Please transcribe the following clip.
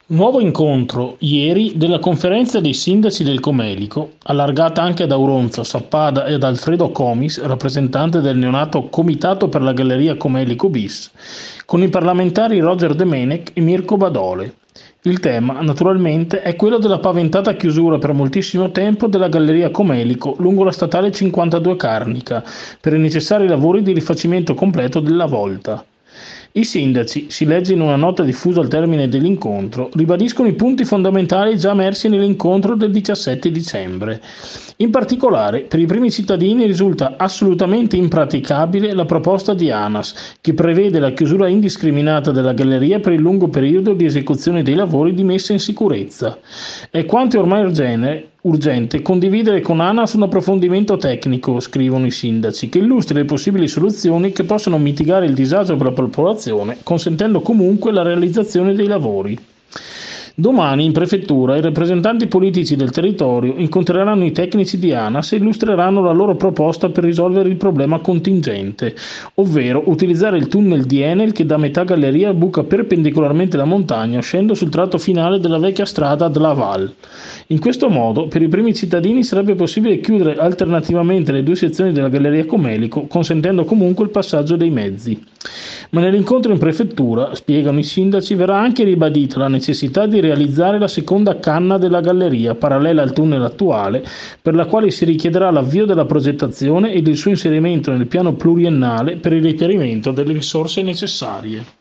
Nuovo incontro, ieri, della conferenza dei sindaci del Comelico, allargata anche ad Auronzo, Sappada ed Alfredo Comis, rappresentante del neonato Comitato per la Galleria Comelico bis, con i parlamentari Roger Domenech e Mirko Badole. Il tema, naturalmente, è quello della paventata chiusura per moltissimo tempo della Galleria Comelico lungo la statale 52 Carnica, per i necessari lavori di rifacimento completo della volta. I sindaci, si legge in una nota diffusa al termine dell'incontro, ribadiscono i punti fondamentali già emersi nell'incontro del 17 dicembre. In particolare, per i primi cittadini risulta assolutamente impraticabile la proposta di ANAS, che prevede la chiusura indiscriminata della galleria per il lungo periodo di esecuzione dei lavori di messa in sicurezza. È quanto ormai urgente condividere con ANAS un approfondimento tecnico, scrivono i sindaci, che illustri le possibili soluzioni che possano mitigare il disagio per la popolazione, consentendo comunque la realizzazione dei lavori. Domani in prefettura i rappresentanti politici del territorio incontreranno i tecnici di ANAS e illustreranno la loro proposta per risolvere il problema contingente, ovvero utilizzare il tunnel di Enel che da metà galleria buca perpendicolarmente la montagna, uscendo sul tratto finale della vecchia strada della Val. In questo modo, per i primi cittadini sarebbe possibile chiudere alternativamente le due sezioni della Galleria Comelico, consentendo comunque il passaggio dei mezzi. Ma nell'incontro in prefettura, spiegano i sindaci, verrà anche ribadita la necessità di realizzare la seconda canna della galleria, parallela al tunnel attuale, per la quale si richiederà l'avvio della progettazione ed il suo inserimento nel piano pluriennale per il reperimento delle risorse necessarie.